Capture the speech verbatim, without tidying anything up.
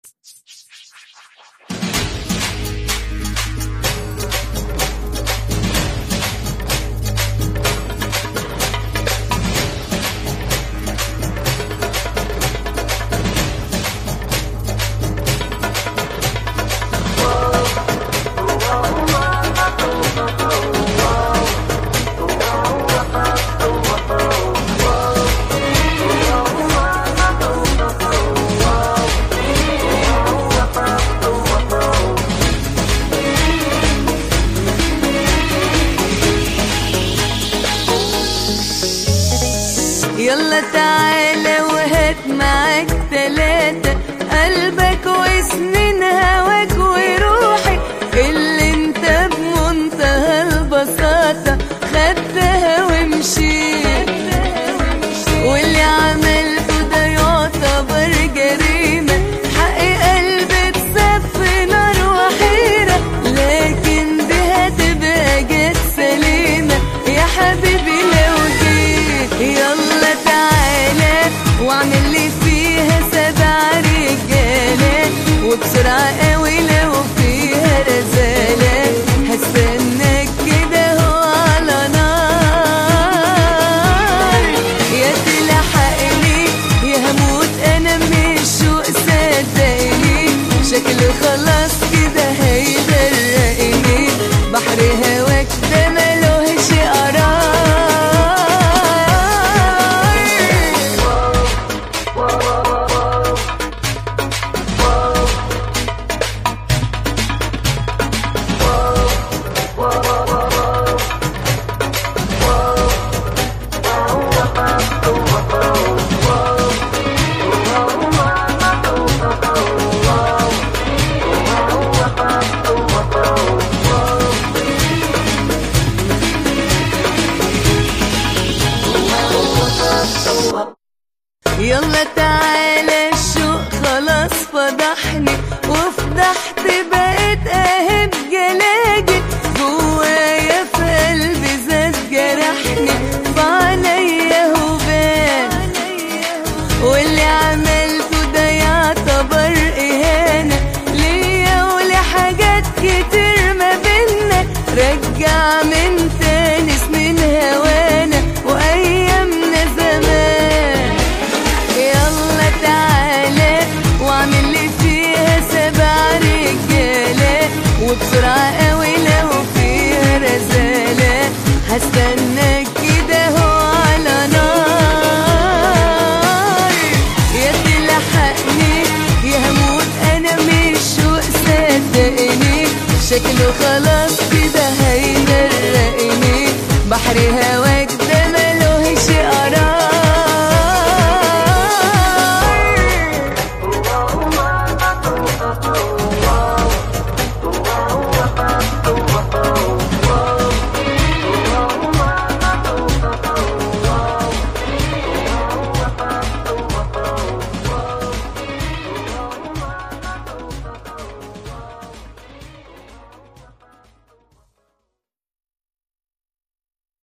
يلا تعالى وهات معاك تلاتة، قلبك وسنين هواك وروحي اللي انت بمنتهى البساطة خدتها ومشيت، واللي عملته ده يعتبر جريمة، حق قلبي اتساب في نار وحيرة، لكن دي هتبقى جت سليمة يا حبيبي لو جيت. يلا تعالى واعمل لي فيها سبع رجالات، وبسرعة قوي لو فيها رزالات، هستناك كده هو على نار، يا تلحقني يا هموت انا من الشوق صدقني، شكله خلاص كده هيغرقني، بحر هواك ده ملوهش قرار. يلا تعالى الشوق خلاص فضحني، وفضحت بقيت اهب جلاجل، جوايا في قلبي زاد جرحني، فعليا هبان، واللي عملته ده يعتبر اهانة ليا ولحاجات كتير ما بينا، رجع من تاني سنين هوانا وايامنا زمان. يلا تعالى واعمل لي فيها سبع رجالات، وبسرعة قوي لو فيها رزالات، هستناك كده هو على نار، يا تلحقني يا هموت انا من الشوق صدقني، شكله خلاص